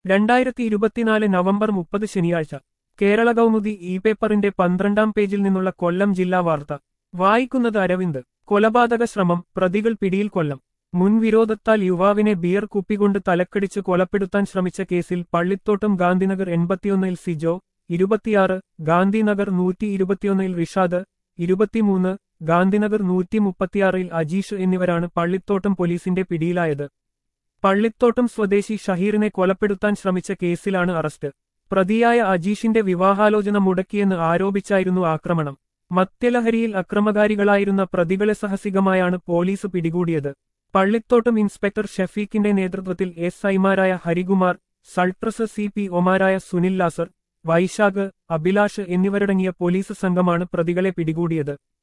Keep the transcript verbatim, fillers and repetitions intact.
രണ്ടായിരത്തി ഇരുപത്തിനാല് നവംബർ മുപ്പത് ശനിയാഴ്ച കേരള കൗമുദി ഇ പേപ്പറിന്റെ പന്ത്രണ്ടാം പേജിൽ നിന്നുള്ള കൊല്ലം ജില്ലാ വാർത്ത വായിക്കുന്നത് അരവിന്ദ്. കൊലപാതക ശ്രമം, പ്രതികൾ പിടിയിൽ. കൊല്ലം. മുൻവിരോധത്താൽ യുവാവിനെ ബിയർ കുപ്പികൊണ്ട് തലക്കടിച്ച് കൊലപ്പെടുത്താൻ ശ്രമിച്ച കേസിൽ പള്ളിത്തോട്ടം ഗാന്ധിനഗർ എൺപത്തിയൊന്നിൽ സിജോ, ഇരുപത്തിയാറ്, ഗാന്ധിനഗർ നൂറ്റി ഇരുപത്തിയൊന്നിൽ റിഷാദ്, ഇരുപത്തിമൂന്ന്, ഗാന്ധിനഗർ നൂറ്റി മുപ്പത്തിയാറിൽ അജീഷ് എന്നിവരാണ് പള്ളിത്തോട്ടം പോലീസിന്റെ പിടിയിലായത്. പള്ളിത്തോട്ടം സ്വദേശി ഷഹീറിനെ കൊലപ്പെടുത്താൻ ശ്രമിച്ച കേസിലാണ് അറസ്റ്റ്. പ്രതിയായ അജീഷിന്റെ വിവാഹാലോചന മുടക്കിയെന്ന് ആരോപിച്ചായിരുന്നു ആക്രമണം. മദ്യലഹരിയിൽ അക്രമകാരികളായിരുന്ന പ്രതികളെ സാഹസികമായാണ് പോലീസ് പിടികൂടിയത്. പള്ളിത്തോട്ടം ഇൻസ്പെക്ടർ ഷഫീഖിന്റെ നേതൃത്വത്തിൽ എസ് ഐമാരായ ഹരികുമാർ, സൾട്രസ് സി പി ഒമാരായ സുനിൽ ലാസർ, വൈശാഖ്, അഭിലാഷ് എന്നിവരടങ്ങിയ പോലീസ് സംഘമാണ് പ്രതികളെ പിടികൂടിയത്.